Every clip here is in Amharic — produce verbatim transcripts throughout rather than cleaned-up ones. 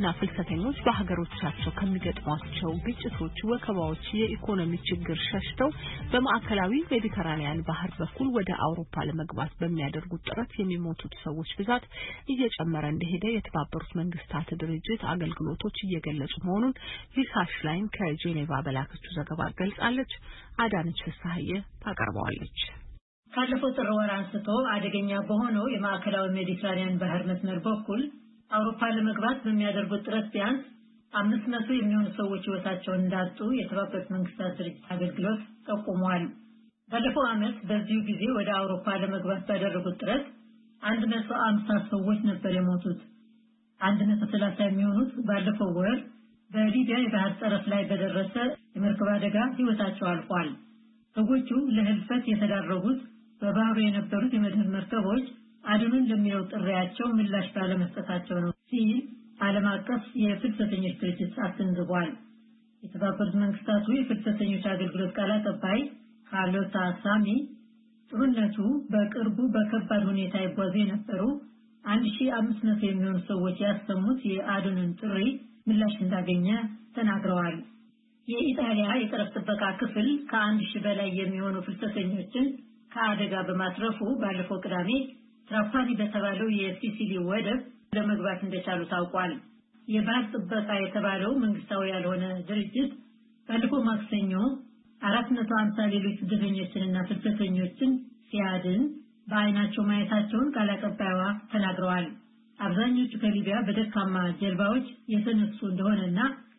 ስደተኞችና ፍልሰተኞች በሀገሮቻቸው ከሚገጥሟቸው ግጭቶች፣ ወከባዎች፣ የኢኮኖሚ ችግር ሸሽተው በማዕከላዊ ሜዲተራኒያን ባህር በኩል ወደ አውሮፓ ለመግባት በሚያደርጉት ጥረት የሚሞቱት ሰዎች ብዛት እየጨመረ እንደሄደ የተባበሩት መንግስታት ድርጅት አገልግሎቶች እየገለጹ መሆኑን ሊሳ ሽላይን ከጄኔቫ በላከችው ዘገባ ገልጻለች። አዳነች ፍስሐዬ ታቀርበዋለች። ካለፈው ጥር ወር አንስቶ አደገኛ በሆነው የማዕከላዊ ሜዲተራኒያን ባህር መስመር በኩል አውሮፓ ለመግባት በሚያደርጉት ጥረት ቢያንስ አምስት መቶ የሚሆኑ ሰዎች ሕይወታቸውን እንዳጡ የተባበሩት መንግስታት ድርጅት አገልግሎት ጠቁሟል። ባለፈው ዓመት በዚሁ ጊዜ ወደ አውሮፓ ለመግባት ባደረጉት ጥረት አንድ መቶ አምሳ ሰዎች ነበር የሞቱት። አንድ መቶ ሰላሳ የሚሆኑት ባለፈው ወር በሊቢያ የባህር ጠረፍ ላይ በደረሰ የመርከብ አደጋ ሕይወታቸው አልፏል። ሰዎቹ ለህልፈት የተዳረጉት በባህሩ የነበሩት የመድህን መርከቦች አድኑን ለሚለው ጥሪያቸው ምላሽ ባለመስጠታቸው ነው ሲል ዓለም አቀፍ የፍልሰተኞች ድርጅት አስገንዝቧል። የተባበሩት መንግስታቱ የፍልሰተኞች አገልግሎት ቃል አቀባይ ካርሎታ ሳሚ ጥሩነቱ በቅርቡ በከባድ ሁኔታ ይጓዙ የነበሩ አንድ ሺህ አምስት መቶ የሚሆኑ ሰዎች ያሰሙት የአድኑን ጥሪ ምላሽ እንዳገኘ ተናግረዋል። የኢጣሊያ የጠረፍ ጥበቃ ክፍል ከአንድ ሺህ በላይ የሚሆኑ ፍልሰተኞችን ከአደጋ በማትረፉ ባለፈው ቅዳሜ ትራፓኒ በተባለው የሲሲሊ ወደብ ለመግባት እንደቻሉ ታውቋል። የባህር ጥበቃ የተባለው መንግስታዊ ያልሆነ ድርጅት ባለፈው ማክሰኞ አራት መቶ ሃምሳ ሌሎች ስደተኞችንና ፍልሰተኞችን ሲያድን በአይናቸው ማየታቸውን ቃል አቀባይዋ ተናግረዋል። አብዛኞቹ ከሊቢያ በደካማ ጀልባዎች የተነሱ እንደሆነና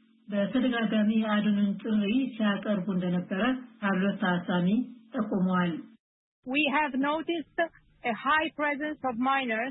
በተደጋጋሚ የአድኑን ጥሪ ሲያቀርቡ እንደነበረ ካርሎታ ሳሚ ጠቁመዋል። We have noticed a high presence of minors.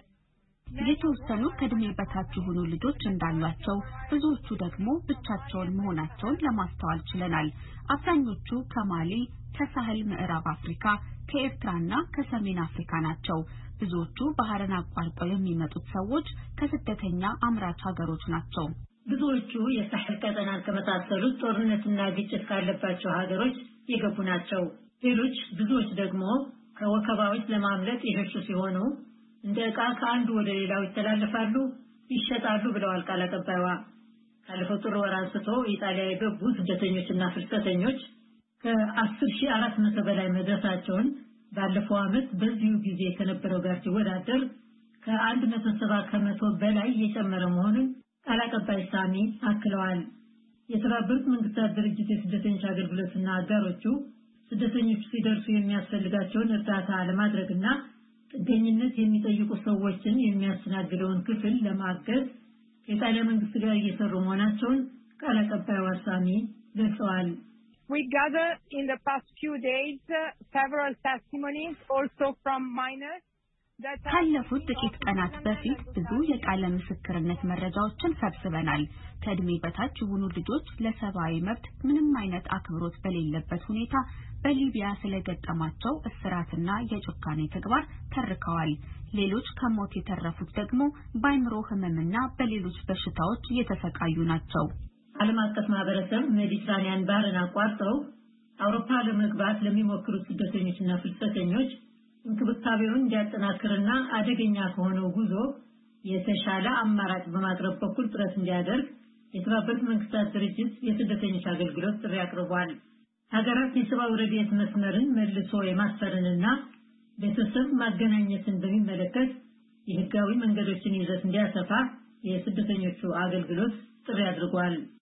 የተወሰኑ ከእድሜ በታች የሆኑ ልጆች እንዳሏቸው፣ ብዙዎቹ ደግሞ ብቻቸውን መሆናቸውን ለማስተዋል ችለናል። አብዛኞቹ ከማሊ፣ ከሳህል ምዕራብ አፍሪካ፣ ከኤርትራና ከሰሜን አፍሪካ ናቸው። ብዙዎቹ ባህርን አቋርጠው የሚመጡት ሰዎች ከስደተኛ አምራች ሀገሮች ናቸው። ብዙዎቹ የሳህል ቀጠናን ከመሳሰሉት ጦርነትና ግጭት ካለባቸው ሀገሮች የገቡ ናቸው። ሌሎች ብዙዎች ደግሞ ከወከባዎች ለማምለጥ የሸሹ ሲሆኑ እንደ ዕቃ ከአንዱ ወደ ሌላው ይተላለፋሉ፣ ይሸጣሉ ብለዋል ቃል አቀባይዋ። ካለፈው ጥር ወር አንስቶ ኢጣሊያ የገቡ ስደተኞችና ፍልሰተኞች ከአስር ሺህ አራት መቶ በላይ መድረሳቸውን ባለፈው ዓመት በዚሁ ጊዜ ከነበረው ጋር ሲወዳደር ከአንድ መቶ ሰባ ከመቶ በላይ እየጨመረ መሆኑን ቃል አቀባይ ሳሚ አክለዋል። የተባበሩት መንግስታት ድርጅት የስደተኞች አገልግሎትና አጋሮቹ ስደተኞቹ ሲደርሱ የሚያስፈልጋቸውን እርዳታ ለማድረግና ጥገኝነት የሚጠይቁ ሰዎችን የሚያስተናግደውን ክፍል ለማገዝ ከኢጣሊያ መንግስት ጋር እየሰሩ መሆናቸውን ቃል አቀባይዋ ሳሚ ገልጸዋል። We gathered in the past few days uh, several testimonies also from minors. ካለፉት ጥቂት ቀናት በፊት ብዙ የቃለ ምስክርነት መረጃዎችን ሰብስበናል። ከእድሜ በታች የሆኑ ልጆች ለሰብአዊ መብት ምንም አይነት አክብሮት በሌለበት ሁኔታ በሊቢያ ስለገጠማቸው እስራትና የጭካኔ ተግባር ተርከዋል። ሌሎች ከሞት የተረፉት ደግሞ በአይምሮ ህመምና በሌሎች በሽታዎች እየተሰቃዩ ናቸው። ዓለም አቀፍ ማህበረሰብ ሜዲትራኒያን ባህርን አቋርጠው አውሮፓ ለመግባት ለሚሞክሩ ስደተኞችና ፍልሰተኞች እንክብካቤውን እንዲያጠናክርና አደገኛ ከሆነው ጉዞ የተሻለ አማራጭ በማቅረብ በኩል ጥረት እንዲያደርግ የተባበሩት መንግስታት ድርጅት የስደተኞች አገልግሎት ጥሪ አቅርቧል። ሀገራት የሰብአዊ ረድኤት መስመርን መልሶ የማስፈርንና ቤተሰብ ማገናኘትን በሚመለከት የህጋዊ መንገዶችን ይዘት እንዲያሰፋ የስደተኞቹ አገልግሎት ጥሪ አድርጓል።